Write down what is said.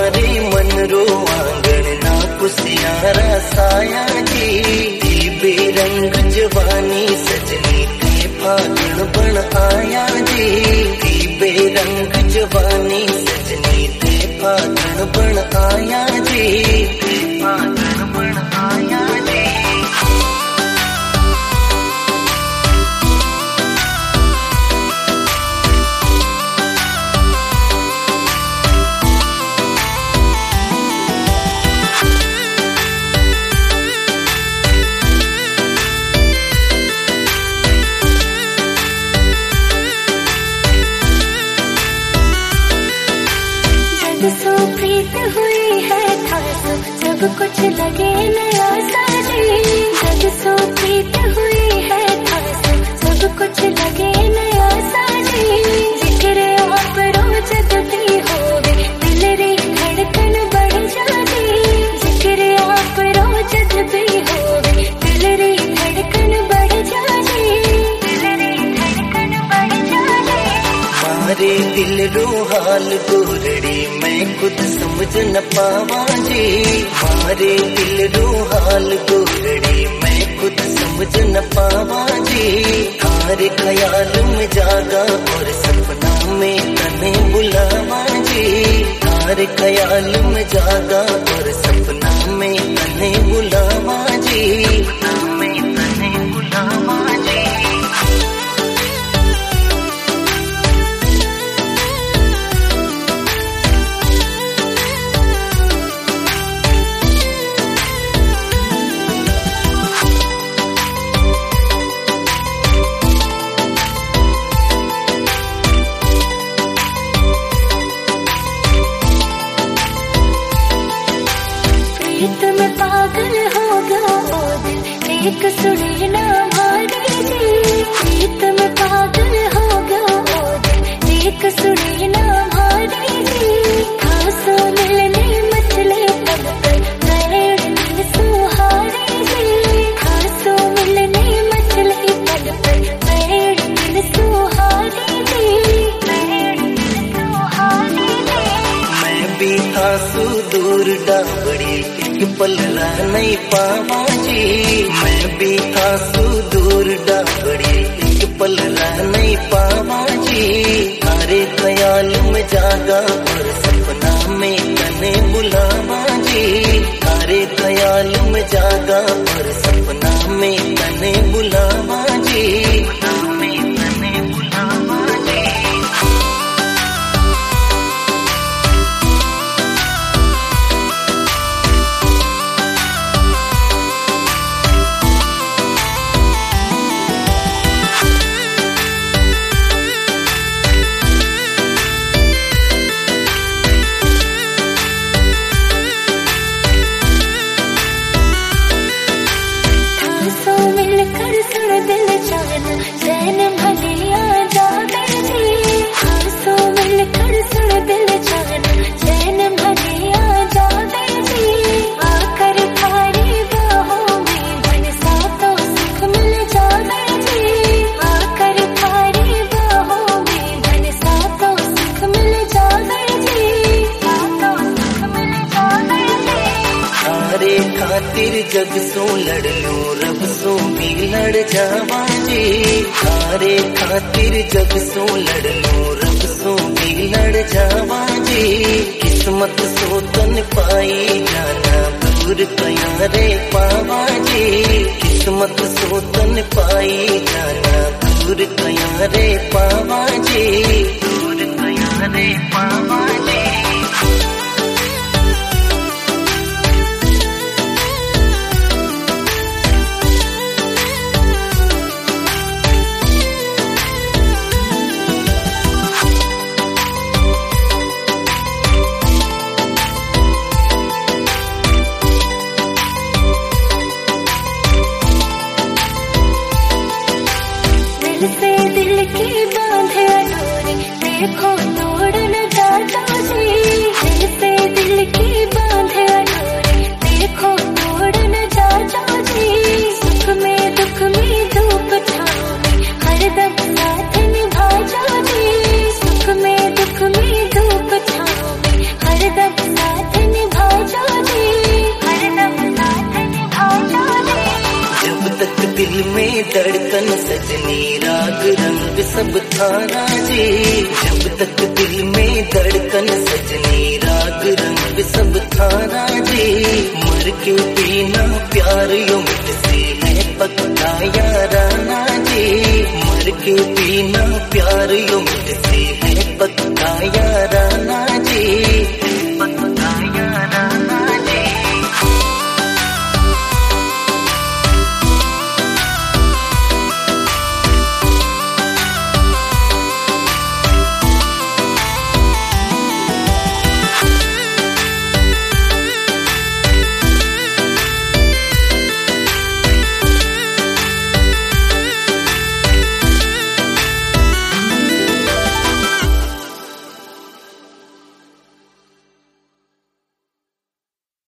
मारे मन रो आंगन ना पुसियारा साया जी। बेरंग जवानी सजनी ते फागुन बन आया जी। बेरंग जवानी सजनी ते फागुन बन आया जी। फागुन बन आया जी। सो प्रीत हुई है खासो सब कुछ लगे नया साजी। जब सो प्रीत हुई है खासो सब कुछ लगे नया साजी। जिक्र आप रोज भी होवे दिल री धड़कन बढ़ जाती। जिक्र आप रोज भी होवे दिल री धड़कन बढ़ जाती। दिल री धड़कन बढ़ जाती। मारे दिल रो हाल गोरड़ी मैं खुद समझ न पावा जी। मारे दिल रो हाल गोरड़ी मैं खुद समझ न पावा जी। थारे ख्याल में जागा और सपना में तने बुलावा जी। थारे ख्याल में जागा और सपना में तने बुलावा जी। सपना में तने बुलावा जी। प्रीत में पागल हो गया ओ दिल एक सुनी ना हमारी जी। प्रीत में पागल हो गया ओ दिल एक सुनी ना हमारी जी। खासो मिलने मचले तब पर मेरे दिल सुहारी जी। खासो मिलने मचले तब पर मेरे दिल सुहारी जी। मेरे दिल सुहारी जी। मैं भी था सुदूर डाबड़ी एक पल रह नहीं पावा जी। मैं भी था सुदूर डाबड़ी एक पल रह नहीं पावा जी। थारे ख्याल में जागा और सपना में तने बुलावा जी। थारे ख्याल में जागा और सपना में तने बुलावा जी। सपना में तने बुलावा जी। सो मिलकर सुन दिल जाना चैन भलिया जावे जी। हाँ सो मिलकर सुन दिल जाना चैन भलिया जावे जी। आकर थारी बाहों में बनसा तो सुख मिल जावे जी। आकर थारी बाहों में बनसा तो सुख मिल जावे जी। तो सुख मिल जावे जी। थारे खातिर जग सो लड़ लूं रब सो भी लड़ जावा जी। थारे खातिर जग सो लड़ लूं रब सो भी लड़ जावा जी। किस्मत सो तन पाई जाना दूर कया रे पावा जी। किस्मत सो तन पाई जाना दूर कया रे पावा जी। दूर कया रे पावा जी। दिल से दिल की बांधे डोरी देखो तोड़ न जाता थारा जी। जब तक दिल में धड़कन सजनी राग रंग सब थारा जी। मर के पीना प्यार यो मुझसे है पक्का याराना जी। मर के पीना प्यार यो मुझसे है पक्का याराना